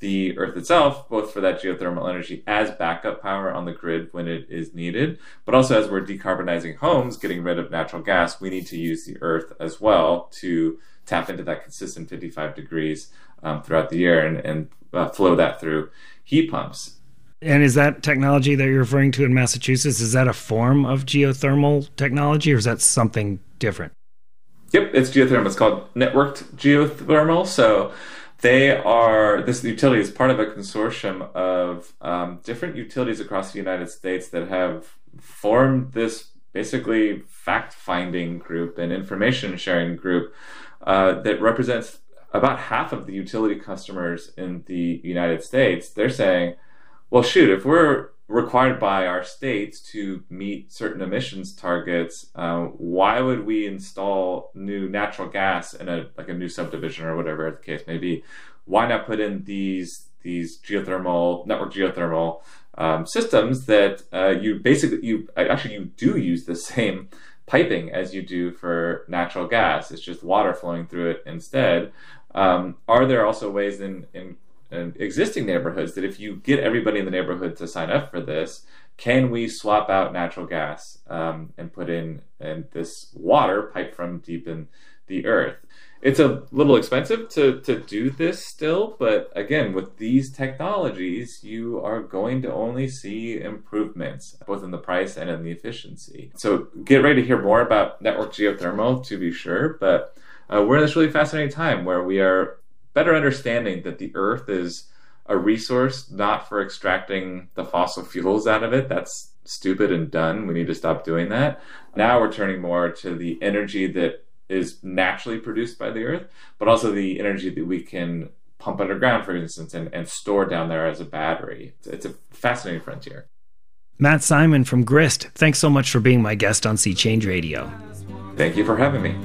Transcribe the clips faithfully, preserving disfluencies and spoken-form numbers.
the Earth itself, both for that geothermal energy as backup power on the grid when it is needed, but also as we're decarbonizing homes, getting rid of natural gas, we need to use the Earth as well to tap into that consistent fifty-five degrees um, throughout the year and, and uh, flow that through heat pumps. And is that technology that you're referring to in Massachusetts, is that a form of geothermal technology, or is that something different? Yep, it's geothermal. It's called networked geothermal. So they are, this utility is part of a consortium of um, different utilities across the United States that have formed this basically fact-finding group and information-sharing group uh, that represents about half of the utility customers in the United States. They're saying, well, shoot, if we're required by our states to meet certain emissions targets, uh, why would we install new natural gas in a like a new subdivision or whatever the case may be? Why not put in these these geothermal network geothermal um, systems that uh, you basically you actually you do use the same piping as you do for natural gas. It's just water flowing through it instead. Um, are there also ways in in in existing neighborhoods that if you get everybody in the neighborhood to sign up for this, can we swap out natural gas um, and put in, in this water piped from deep in the earth? It's a little expensive to, to do this still, but again, with these technologies, you are going to only see improvements, both in the price and in the efficiency. So get ready to hear more about network geothermal, to be sure, but uh, we're in this really fascinating time where we are better understanding that the earth is a resource not for extracting the fossil fuels out of it. That's stupid and done. We need to stop doing that. Now we're turning more to the energy that is naturally produced by the earth, but also the energy that we can pump underground, for instance, and, and store down there as a battery. It's, it's a fascinating frontier. Matt Simon from Grist, thanks so much for being my guest on Sea Change Radio. Thank you for having me.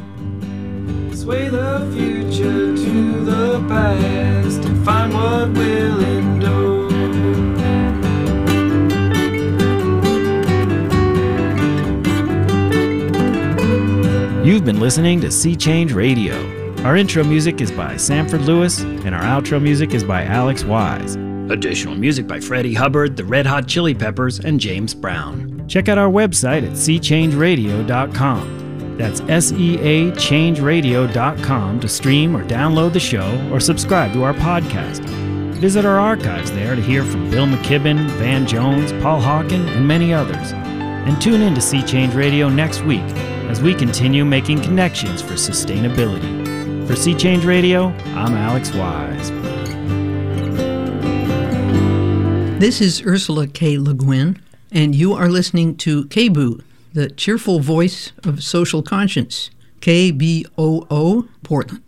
Sway the future to the past and find what will endure. You've been listening to Sea Change Radio. Our intro music is by Sanford Lewis, and our outro music is by Alex Wise. Additional music by Freddie Hubbard, the Red Hot Chili Peppers, and James Brown. Check out our website at sea change radio dot com. That's S E A change radio dot com to stream or download the show or subscribe to our podcast. Visit our archives there to hear from Bill McKibben, Van Jones, Paul Hawken, and many others. And tune in to Sea Change Radio next week as we continue making connections for sustainability. For Sea Change Radio, I'm Alex Wise. This is Ursula K. Le Guin, and you are listening to K B O O, the cheerful voice of social conscience. K B O O, Portland.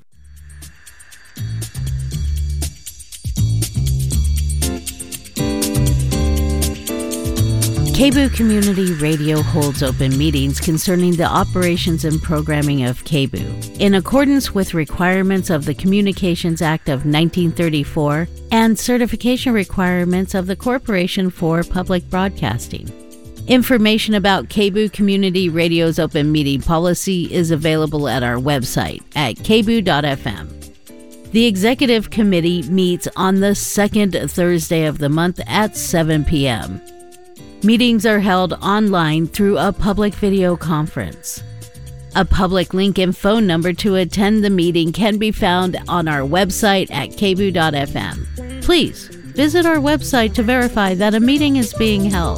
K B O O Community Radio holds open meetings concerning the operations and programming of K B O O in accordance with requirements of the Communications Act of nineteen thirty-four and certification requirements of the Corporation for Public Broadcasting. Information about K B O O Community Radio's open meeting policy is available at our website at k b o o dot f m. The Executive Committee meets on the second Thursday of the month at seven p.m. Meetings are held online through a public video conference. A public link and phone number to attend the meeting can be found on our website at k b o o dot f m. Please visit our website to verify that a meeting is being held.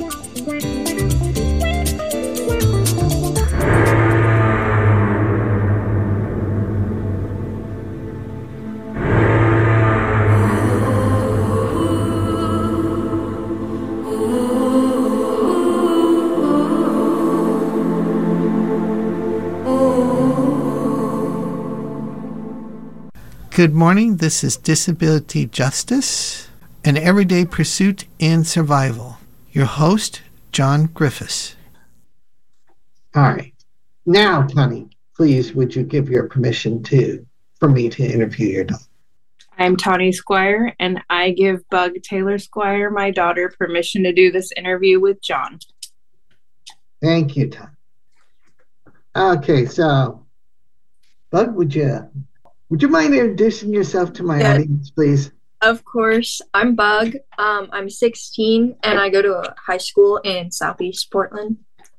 Good morning. This is Disability Justice, an everyday pursuit in survival. Your host, John Griffiths. Hi. Now, Connie, please, would you give your permission to for me to interview your dog? I'm Tawny Squire, and I give Bug Taylor Squire, my daughter, permission to do this interview with John. Thank you, Tawny. Okay, so, Bug, would you... Would you mind introducing yourself to my yeah. audience, please? Of course. I'm Bug. Um, I'm sixteen, and I go to a high school in Southeast Portland.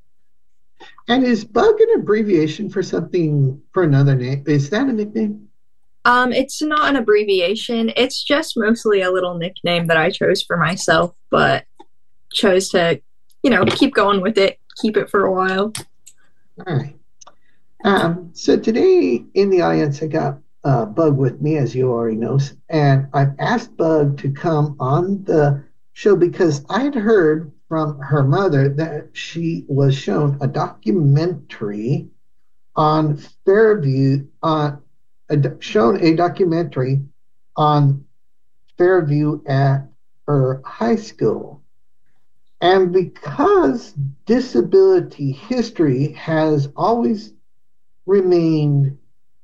And is Bug an abbreviation for something, for another name? Is that a nickname? Um, it's not an abbreviation. It's just mostly a little nickname that I chose for myself, but chose to, you know, keep going with it, keep it for a while. All right. Um, so today in the audience, I got uh, Bug with me, as you already know, and I've asked Bug to come on the show because I had heard from her mother that she was shown a documentary on Fairview, on uh, shown a documentary on Fairview at her high school. And because disability history has always remained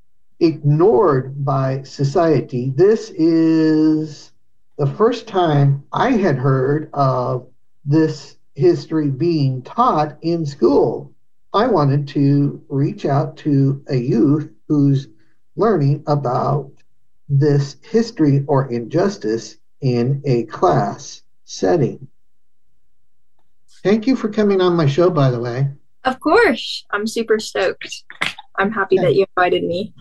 ignored by society, this is the first time I had heard of this history being taught in school. I wanted to reach out to a youth who's learning about this history or injustice in a class setting. Thank you for coming on my show, by the way. Of course. I'm super stoked. I'm happy that you invited me.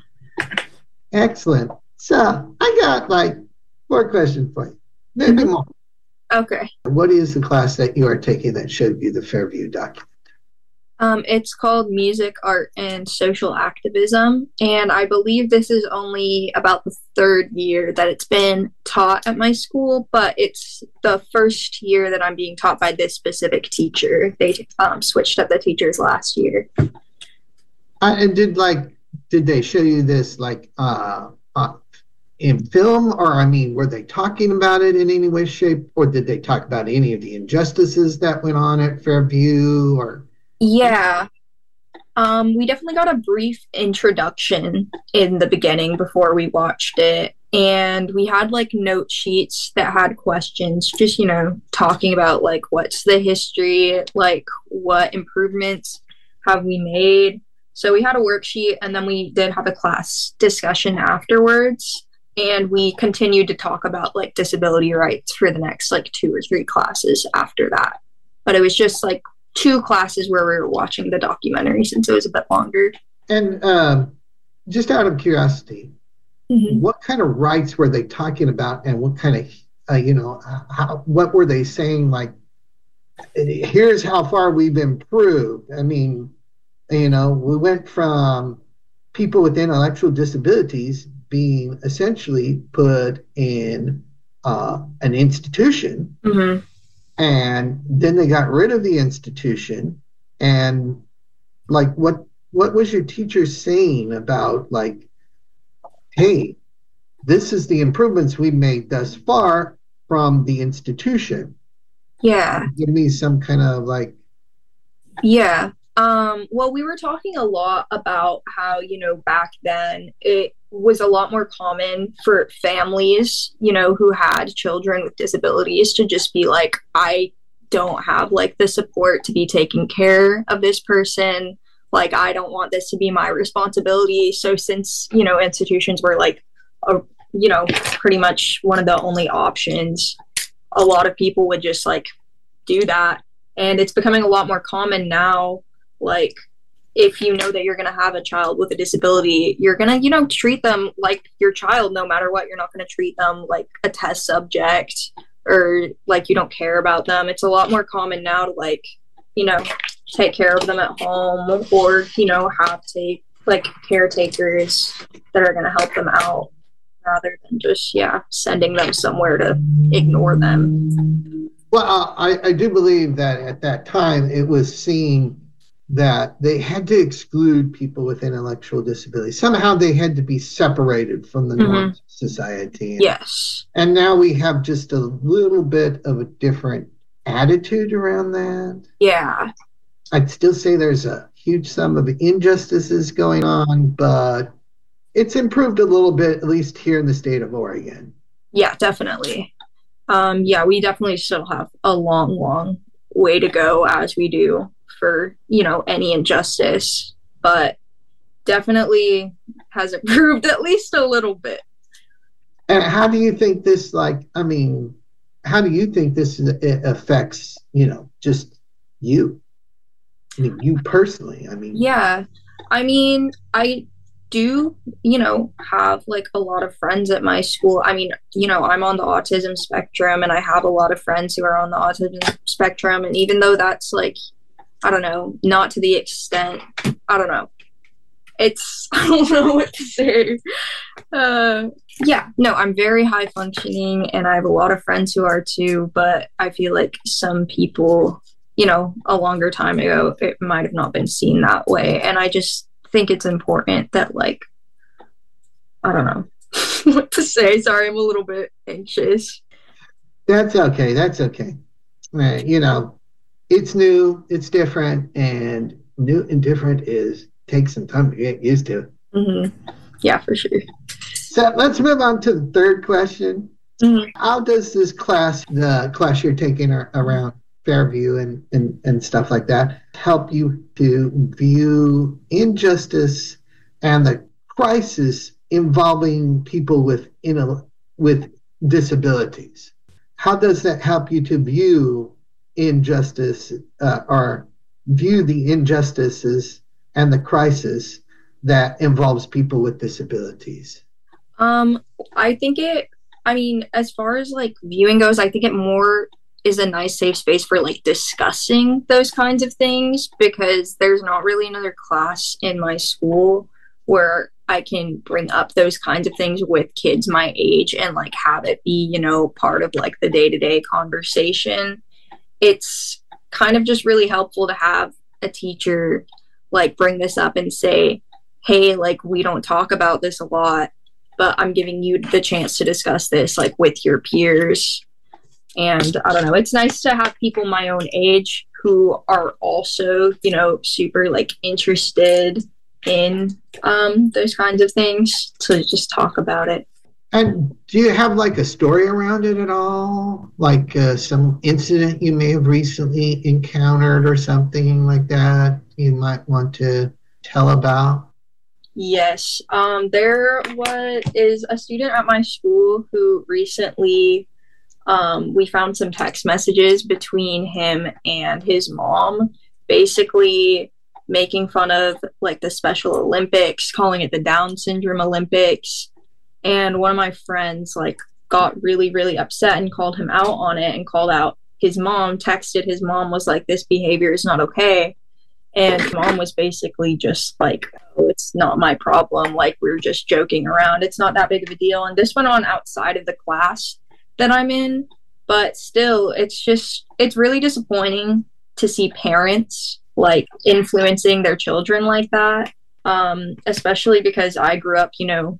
Excellent. So I got like four questions for you. Maybe more. Okay. What is the class that you are taking that showed you the Fairview document? Um, it's called Music, Art, and Social Activism, and I believe this is only about the third year that it's been taught at my school, but it's the first year that I'm being taught by this specific teacher. They um, switched up the teachers last year. Uh, and did like did they show you this like uh, uh, in film, or I mean, were they talking about it in any way, shape, or did they talk about any of the injustices that went on at Fairview, or? Yeah, um, we definitely got a brief introduction in the beginning before we watched it, and we had like note sheets that had questions, just, you know, talking about like what's the history, like what improvements have we made. So we had a worksheet, and then we did have a class discussion afterwards, and we continued to talk about like disability rights for the next like two or three classes after that. But it was just like two classes where we were watching the documentary since it was a bit longer. And um, just out of curiosity, mm-hmm. what kind of rights were they talking about, and what kind of, uh, you know, how, what were they saying? Like, here's how far we've improved. I mean, you know, we went from people with intellectual disabilities being essentially put in uh, an institution. Mm-hmm. And then they got rid of the institution. And like, what what was your teacher saying about like, hey, this is the improvements we've made thus far from the institution? Yeah. Give me some kind of like. Yeah. Um, well, we were talking a lot about how, you know, back then it was a lot more common for families, you know, who had children with disabilities to just be like, I don't have like the support to be taking care of this person. Like, I don't want this to be my responsibility. So since, you know, institutions were like, a, you know, pretty much one of the only options, a lot of people would just like do that. And it's becoming a lot more common now. Like, if you know that you're going to have a child with a disability, you're going to, you know, treat them like your child no matter what. You're not going to treat them like a test subject or like you don't care about them. It's a lot more common now to like, you know, take care of them at home, or, you know, have take like caretakers that are going to help them out rather than just, yeah, sending them somewhere to ignore them. Well, uh, I, I do believe that at that time it was seen that they had to exclude people with intellectual disabilities. Somehow they had to be separated from the mm-hmm. norms of society. And, yes. And now we have just a little bit of a different attitude around that. Yeah. I'd still say there's a huge sum of injustices going on, but it's improved a little bit, at least here in the state of Oregon. Yeah, definitely. Um, yeah, we definitely still have a long, long way to go, as we do for, you know, any injustice, but definitely has improved at least a little bit. And how do you think this, like, I mean, how do you think this it affects, you know, just you? I mean, you personally, I mean. Yeah. I mean, I do, you know, have like a lot of friends at my school. I mean, you know, I'm on the autism spectrum and I have a lot of friends who are on the autism spectrum. And even though that's like, I don't know, not to the extent, I don't know. It's, I don't know what to say. Uh, yeah, no, I'm very high functioning and I have a lot of friends who are too, but I feel like some people, you know, a longer time ago, it might have not been seen that way. And I just think it's important that, like, I don't know what to say. Sorry, I'm a little bit anxious. That's okay. That's okay. Uh, you know, it's new, it's different, and new and different is takes some time to get used to. Mm-hmm. Yeah, for sure. So let's move on to the third question. Mm-hmm. How does this class, the class you're taking around Fairview and, and, and stuff like that, help you to view injustice and the crisis involving people with, you know, with disabilities? How does that help you to view injustice uh, or view the injustices and the crisis that involves people with disabilities? Um, I think it, I mean, as far as like viewing goes, I think it more is a nice safe space for like discussing those kinds of things, because there's not really another class in my school where I can bring up those kinds of things with kids my age and like have it be, you know, part of like the day-to-day conversation. It's kind of just really helpful to have a teacher like bring this up and say, hey, like we don't talk about this a lot, but I'm giving you the chance to discuss this like with your peers. And I don't know, it's nice to have people my own age who are also, you know, super like interested in um, those kinds of things to just talk about it. And do you have like a story around it at all? Like uh, some incident you may have recently encountered or something like that you might want to tell about? Yes. Um, there was is a student at my school who recently, um, we found some text messages between him and his mom, basically making fun of like the Special Olympics, calling it the Down Syndrome Olympics. And one of my friends like got really, really upset and called him out on it and called out his mom, texted his mom, was like, this behavior is not okay. And mom was basically just like, oh, it's not my problem. Like, we were just joking around. It's not that big of a deal. And this went on outside of the class that I'm in. But still, it's just, it's really disappointing to see parents like influencing their children like that. Um, especially because I grew up, you know,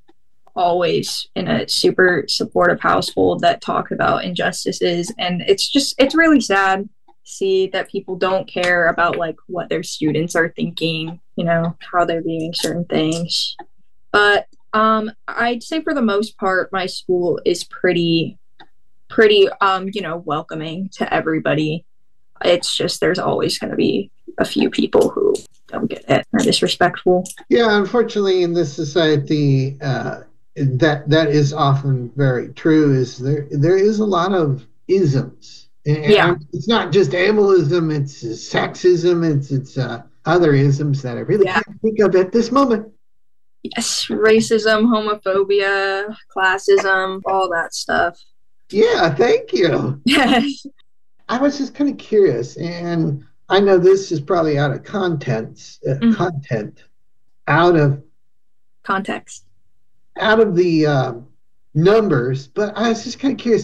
always in a super supportive household that talked about injustices. And it's just, it's really sad to see that people don't care about like what their students are thinking, you know, how they're viewing certain things. But um, I'd say for the most part, my school is pretty, pretty, um, you know, welcoming to everybody. It's just, there's always going to be a few people who don't get it, are disrespectful. Yeah, unfortunately in this society, uh, that that is often very true, is there there is a lot of isms. And yeah. It's not just ableism, it's sexism, it's it's uh, other isms that I really yeah. can't think of at this moment. Yes, racism, homophobia, classism, all that stuff. Yeah, thank you. Yes. I was just kind of curious, and I know this is probably out of contents, uh, mm-hmm. content, out of context. out of the uh, numbers, but I was just kind of curious,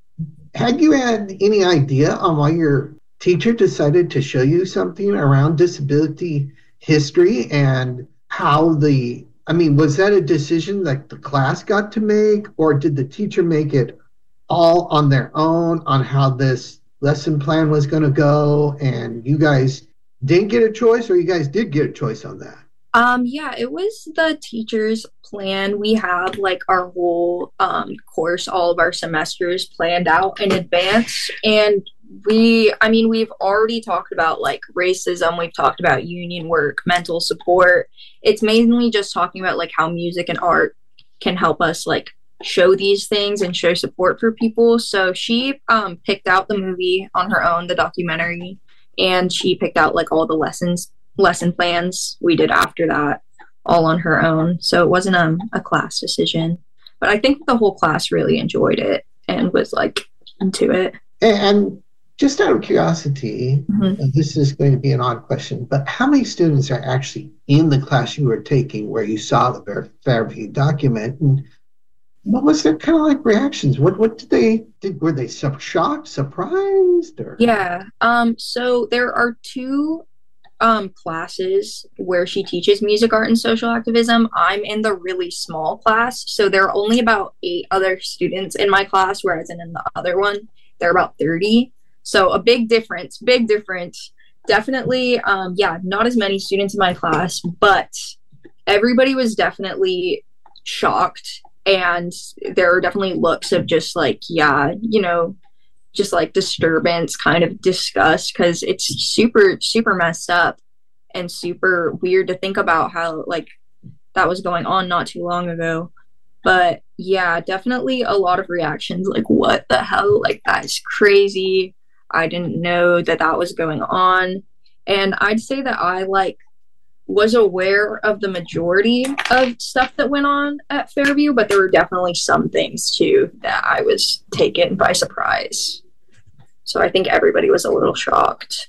had you had any idea on why your teacher decided to show you something around disability history and how the, I mean, was that a decision that the class got to make, or did the teacher make it all on their own on how this lesson plan was going to go, and you guys didn't get a choice, or you guys did get a choice on that? Um, yeah, it was the teacher's plan. We have like our whole um, course, all of our semesters planned out in advance. And we, I mean, we've already talked about like racism. We've talked about union work, mental support. It's mainly just talking about like how music and art can help us like show these things and show support for people. So she um, picked out the movie on her own, the documentary, and she picked out like all the lessons, lesson plans we did after that, all on her own. So it wasn't um, a class decision, but I think the whole class really enjoyed it and was like into it. And just out of curiosity, Mhm. and this is going to be an odd question, but how many students are actually in the class you were taking where you saw the Fair- Fairview document? And what was their kind of like reactions? What what did they did? Were they su- shocked, surprised, or Yeah. Um, so there are two um, classes where she teaches music, art, and social activism. I'm in the really small class, so there are only about eight other students in my class, whereas in the other one, there are about thirty. So a big difference, big difference. Definitely, um, yeah, not as many students in my class, but everybody was definitely shocked. And there are definitely looks of just like, yeah, you know, just like disturbance, kind of disgust, because it's super, super messed up and super weird to think about how like that was going on not too long ago. But yeah, definitely a lot of reactions like, what the hell? Like, that is crazy. I didn't know that that was going on. And I'd say that I like was aware of the majority of stuff that went on at Fairview, but there were definitely some things too that I was taken by surprise. So I think everybody was a little shocked.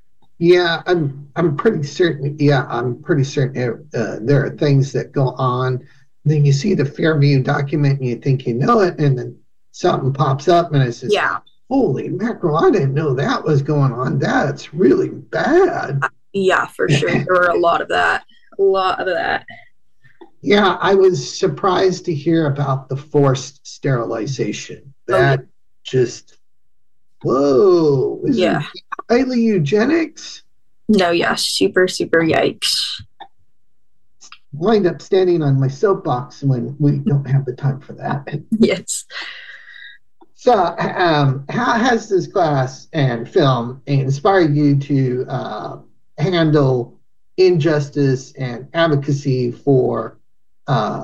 yeah, I'm I'm pretty certain. Yeah, I'm pretty certain uh, there are things that go on. Then you see the Fairview document and you think you know it, and then something pops up and it's just, Yeah. holy mackerel! I didn't know that was going on. That's really bad. Yeah, for sure. There were a lot of that. A lot of that. Yeah, I was surprised to hear about the forced sterilization. Oh, That just, whoa, is Yeah. it highly eugenics? No, yeah, super, super yikes. Wind up standing on my soapbox when we don't have the time for that. Yes. So, um, how has this class and film inspired you to uh, handle injustice and advocacy for uh,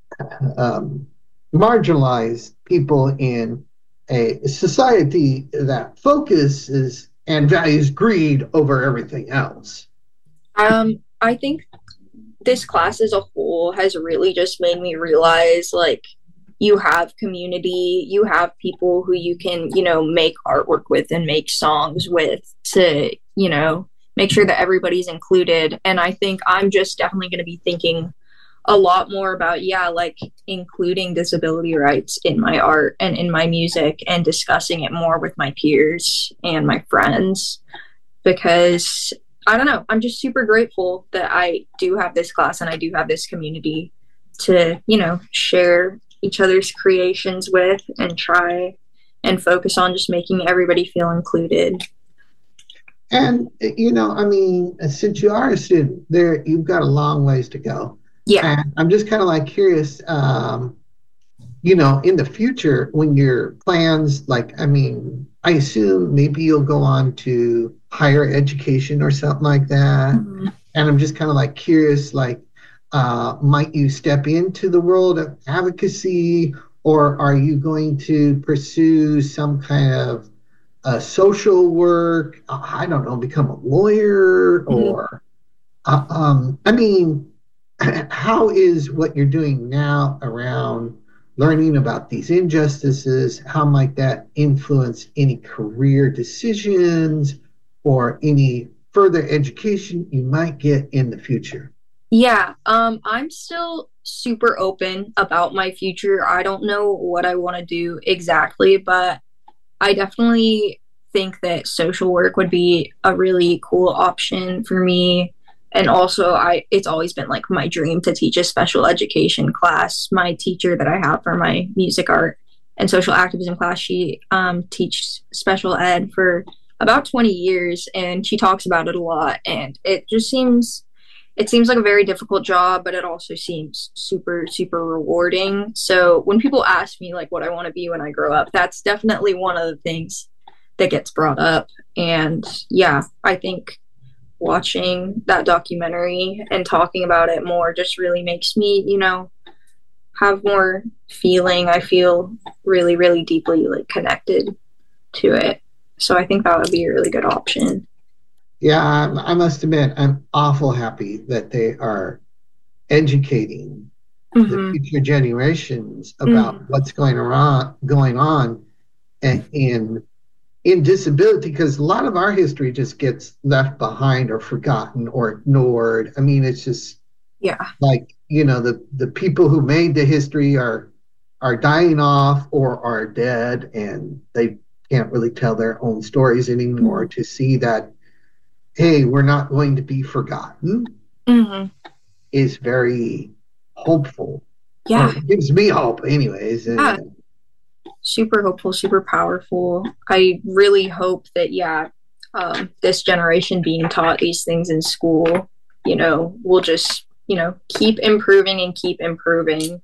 um, marginalized people in a society that focuses and values greed over everything else? Um, I think this class as a whole has really just made me realize like you have community, you have people who you can, you know, make artwork with and make songs with to, you know, make sure that everybody's included. And I think I'm just definitely going to be thinking a lot more about, yeah, like including disability rights in my art and in my music and discussing it more with my peers and my friends, because I don't know, I'm just super grateful that I do have this class and I do have this community to, you know, share each other's creations with and try and focus on just making everybody feel included. And, you know, I mean, since you are a student, there you've got a long ways to go. Yeah. And I'm just kind of like curious, um, you know, in the future, when your plans, like, I mean, I assume maybe you'll go on to higher education or something like that. Mm-hmm. And I'm just kind of like curious, like, uh, might you step into the world of advocacy, or are you going to pursue some kind of uh, social work? I don't know, become a lawyer, or, mm-hmm. uh, um, I mean, how is what you're doing now around learning about these injustices, how might that influence any career decisions or any further education you might get in the future? Yeah, um, I'm still super open about my future. I don't know what I want to do exactly, but I definitely think that social work would be a really cool option for me. And also, I it's always been like my dream to teach a special education class. My teacher that I have for my music, art, and social activism class, she um, teaches special ed for about twenty years, and she talks about it a lot. And it just seems, it seems like a very difficult job, but it also seems super, super rewarding. So when people ask me like what I want to be when I grow up, that's definitely one of the things that gets brought up. And yeah, I think watching that documentary and talking about it more just really makes me, you know, have more feeling. I feel really, really deeply like connected to it. So I think that would be a really good option. Yeah, I, I must admit, I'm awful happy that they are educating mm-hmm. the future generations about mm-hmm. what's going on, going on in, in in disability, because a lot of our history just gets left behind or forgotten or ignored. I mean, it's just yeah, like, you know, the the people who made the history are are dying off or are dead, and they can't really tell their own stories anymore. Mm-hmm. To see that, hey, we're not going to be forgotten, mm-hmm. is very hopeful. Yeah, or it gives me hope, anyways. Yeah. And, super hopeful, super powerful. I really hope that, yeah, um, this generation being taught these things in school, you know, will just, you know, keep improving and keep improving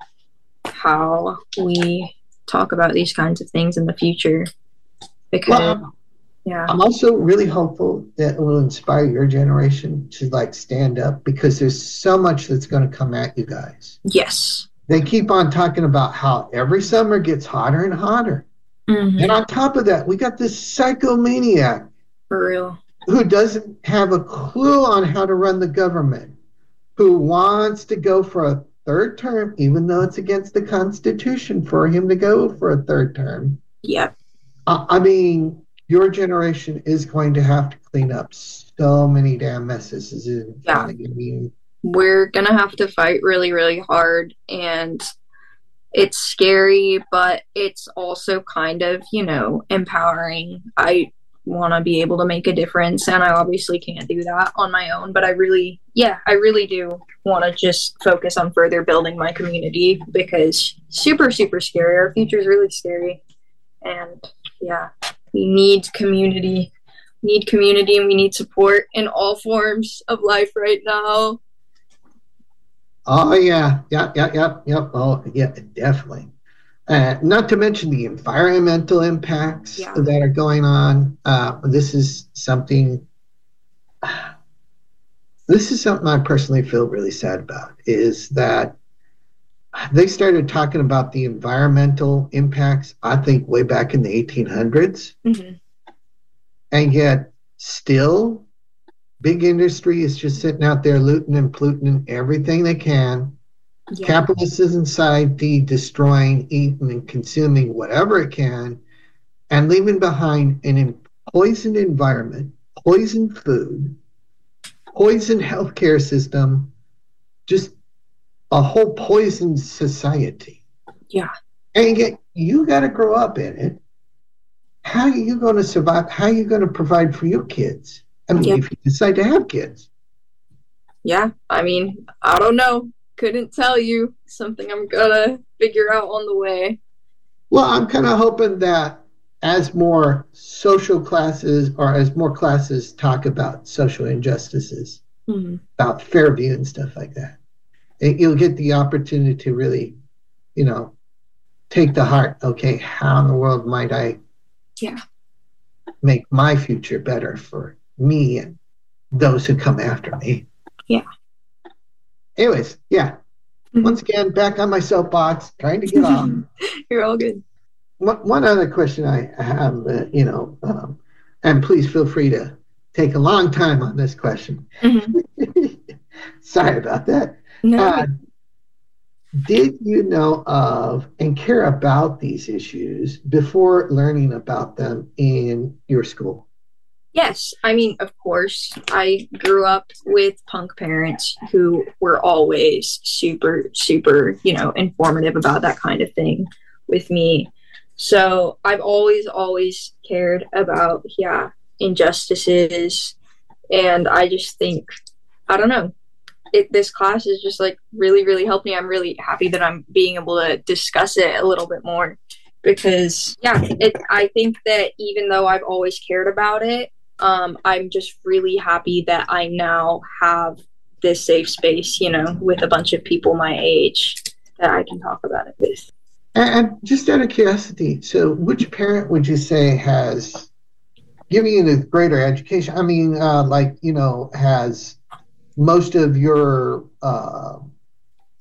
how we talk about these kinds of things in the future. Because, well, yeah. I'm also really hopeful that it will inspire your generation to, like, stand up, because there's so much that's going to come at you guys. Yes. They keep on talking about how every summer gets hotter and hotter. Mm-hmm. And on top of that, we got this psychomaniac. For real. Who doesn't have a clue on how to run the government, who wants to go for a third term, even though it's against the Constitution for him to go for a third term. Yep. Uh, I mean, your generation is going to have to clean up so many damn messes. Is it? Yeah. I mean, we're gonna have to fight really, really hard, and it's scary, but it's also kind of, you know, empowering. I want to be able to make a difference, and I obviously can't do that on my own, but I really, yeah, I really do want to just focus on further building my community, because super, super scary. Our future is really scary, and yeah, we need community. We need community, and we need support in all forms of life right now. Oh, yeah. Yeah, yeah, yeah, yeah. Oh, yeah, definitely. Uh, not to mention the environmental impacts yeah. that are going on. Uh, this is something, this is something I personally feel really sad about, is that they started talking about the environmental impacts, I think, way back in the eighteen hundreds. Mm-hmm. And yet, still, big industry is just sitting out there looting and polluting everything they can. Yeah. Capitalist society destroying, eating, and consuming whatever it can, and leaving behind an poisoned environment, poisoned food, poisoned healthcare system, just a whole poisoned society. Yeah. And yet, you got to grow up in it. How are you going to survive? How are you going to provide for your kids? I mean, yeah. if you decide to have kids. Yeah, I mean, I don't know. Couldn't tell you. Something I'm gonna figure out on the way. Well, I'm kind of hoping that as more social classes, or as more classes talk about social injustices, mm-hmm. about Fairview and stuff like that, it, you'll get the opportunity to really, you know, take to heart, okay, how in the world might I yeah. make my future better for me and those who come after me. Yeah. Anyways, yeah. Mm-hmm. Once again, back on my soapbox, trying to get off. You're all good. One, one other question I have, uh, you know, um, and please feel free to take a long time on this question. Mm-hmm. Sorry about that. No. Uh, did you know of and care about these issues before learning about them in your school? Yes, I mean, of course, I grew up with punk parents who were always super, super, you know, informative about that kind of thing with me. So I've always, always cared about, yeah, injustices. And I just think, I don't know, it, this class is just like really, really helped me. I'm really happy that I'm being able to discuss it a little bit more, because, yeah, it, I think that even though I've always cared about it, Um, I'm just really happy that I now have this safe space, you know, with a bunch of people my age that I can talk about it with. And just out of curiosity, so which parent would you say has given you the greater education? I mean, uh, like, you know, has most of your uh,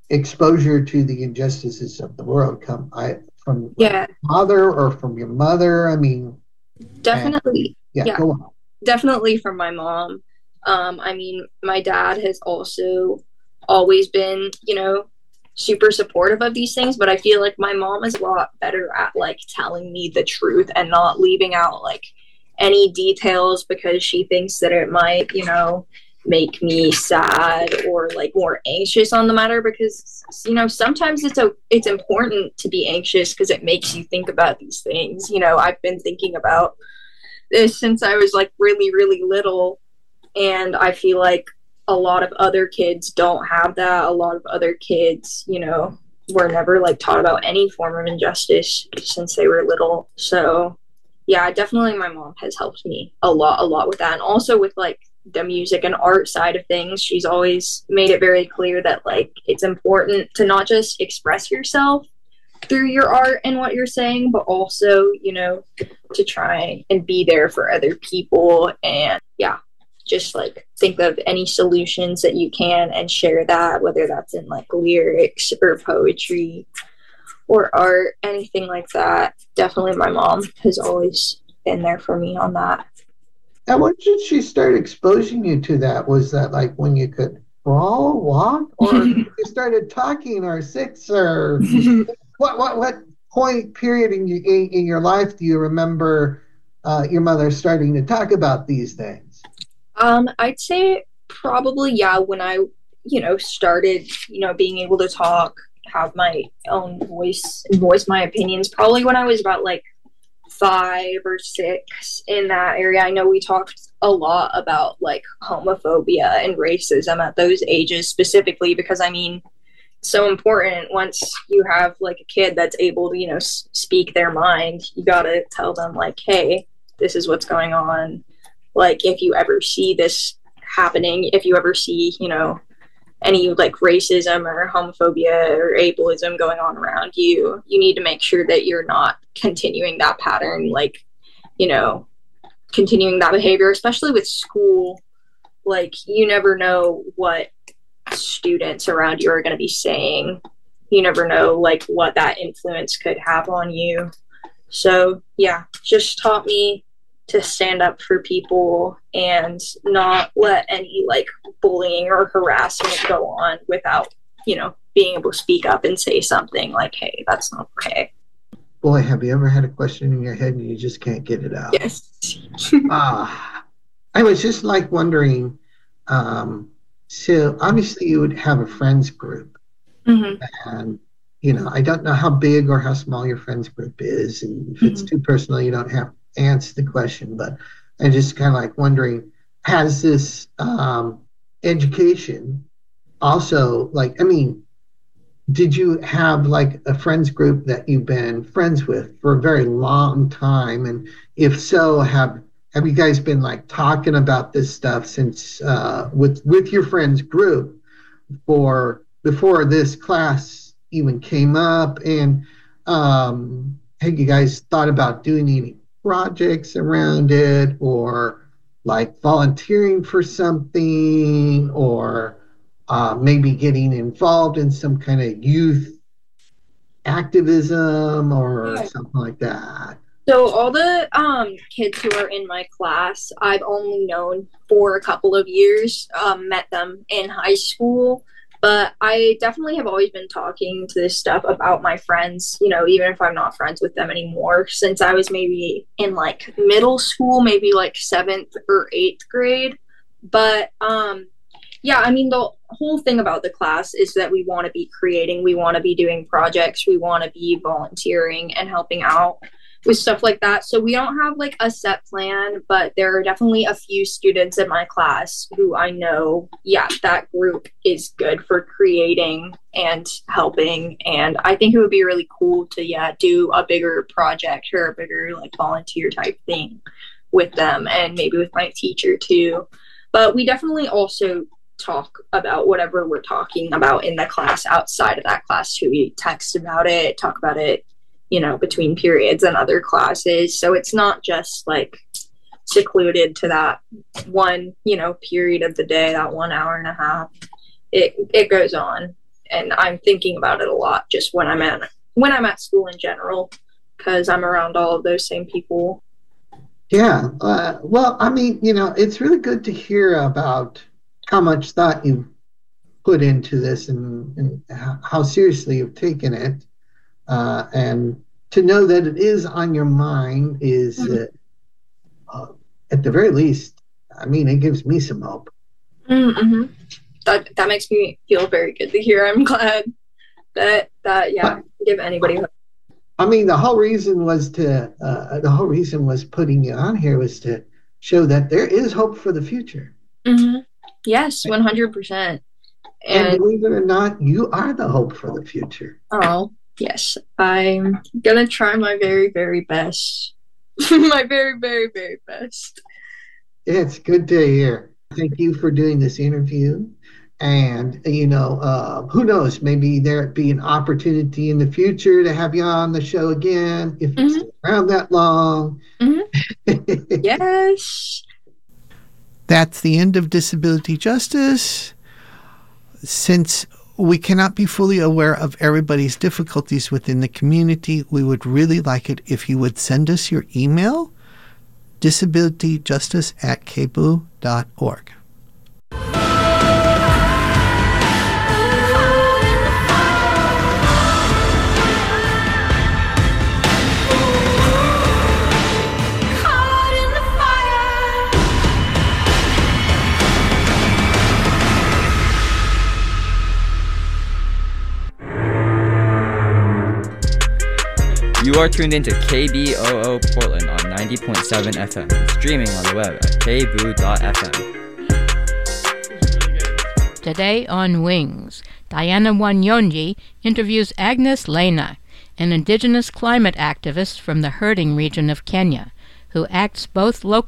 exposure to the injustices of the world come I from Yeah. father or from your mother? I mean, Definitely. yeah, Yeah. go on. Definitely from my mom. Um, I mean, my dad has also always been, you know, super supportive of these things, but I feel like my mom is a lot better at like telling me the truth and not leaving out like any details because she thinks that it might, you know, make me sad or like more anxious on the matter, because you know sometimes it's a it's important to be anxious because it makes you think about these things. You know, I've been thinking about this since I was like really really little, and I feel like a lot of other kids don't have that. A lot of other kids, you know, were never like taught about any form of injustice since they were little. So yeah, definitely my mom has helped me a lot a lot with that, and also with like the music and art side of things. She's always made it very clear that like it's important to not just express yourself through your art and what you're saying, but also, you know, to try and be there for other people, and yeah, just like think of any solutions that you can and share that, whether that's in like lyrics or poetry or art, anything like that. Definitely my mom has always been there for me on that. And when did she start exposing you to that? Was that like when you could crawl, walk, or you started talking, or six, or what? What? What point period in your in, in your life do you remember uh, your mother starting to talk about these things? Um, I'd say probably yeah. When I, you know, started, you know, being able to talk, have my own voice, and voice my opinions. Probably when I was about like five or six, in that area. I know we talked a lot about like homophobia and racism at those ages specifically, because I mean, it's so important. Once you have like a kid that's able to, you know, s- speak their mind, you gotta tell them like, hey, this is what's going on. Like, if you ever see this happening, if you ever see, you know, any like racism or homophobia or ableism going on around you, you need to make sure that you're not continuing that pattern, like, you know, continuing that behavior, especially with school. Like, you never know what students around you are going to be saying. You never know like what that influence could have on you. So yeah, just taught me to stand up for people and not let any like bullying or harassment go on without, you know, being able to speak up and say something like, hey, that's not okay. Boy, have you ever had a question in your head and you just can't get it out? Yes. Ah, I was just like wondering, um, so obviously you would have a friends group, Mm-hmm. and you know, I don't know how big or how small your friends group is, and if it's Mhm. too personal, you don't have to answer the question, but I'm just kind of like wondering, has this um, education also, like, I mean, did you have like a friends group that you've been friends with for a very long time? And if so, have have you guys been like talking about this stuff since uh, with with your friends group for before this class even came up? And um, have you guys thought about doing any projects around it, or like volunteering for something, or uh, maybe getting involved in some kind of youth activism or Yeah. something like that? So all the um, kids who are in my class, I've only known for a couple of years, um, met them in high school, but I definitely have always been talking to this stuff about my friends, you know, even if I'm not friends with them anymore, since I was maybe in like middle school, maybe like seventh or eighth grade. But um, yeah, I mean, the whole thing about the class is that we want to be creating, we want to be doing projects, we want to be volunteering and helping out with stuff like that. So we don't have like a set plan, but there are definitely a few students in my class who I know, yeah, that group is good for creating and helping. And I think it would be really cool to, yeah, do a bigger project or a bigger like volunteer type thing with them, and maybe with my teacher too. But we definitely also talk about whatever we're talking about in the class outside of that class too. We text about it, talk about it, you know, between periods and other classes. So it's not just like secluded to that one, you know, period of the day, that one hour and a half. It it goes on and I'm thinking about it a lot just when I'm at when I'm at school in general, because I'm around all of those same people. Yeah. Uh, well, I mean, you know, it's really good to hear about how much thought you've put into this and, and how seriously you've taken it. Uh, and to know that it is on your mind is, uh, uh, at the very least, I mean, it gives me some hope. Mm-hmm. That that makes me feel very good to hear. I'm glad that, that yeah, but, give anybody hope. I mean, the whole reason was to, uh, the whole reason was putting you on here was to show that there is hope for the future. Mm-hmm. Yes, one hundred percent. And, and believe it or not, you are the hope for the future. Oh, yes. I'm going to try my very, very best. my very, very, very best. It's good to hear. Thank you for doing this interview. And, you know, uh, who knows, maybe there'd be an opportunity in the future to have you on the show again if mm-hmm. it's around that long. Mm-hmm. Yes. That's the end of Disability Justice. Since we cannot be fully aware of everybody's difficulties within the community, we would really like it if you would send us your email, disabilityjustice at k b o o dot org. You are tuned into K B O O Portland on ninety point seven F M and streaming on the web at k b o o dot f m. Today on Wings, Diana Wanyonyi interviews Agnes Lena, an indigenous climate activist from the Herding region of Kenya, who acts both locally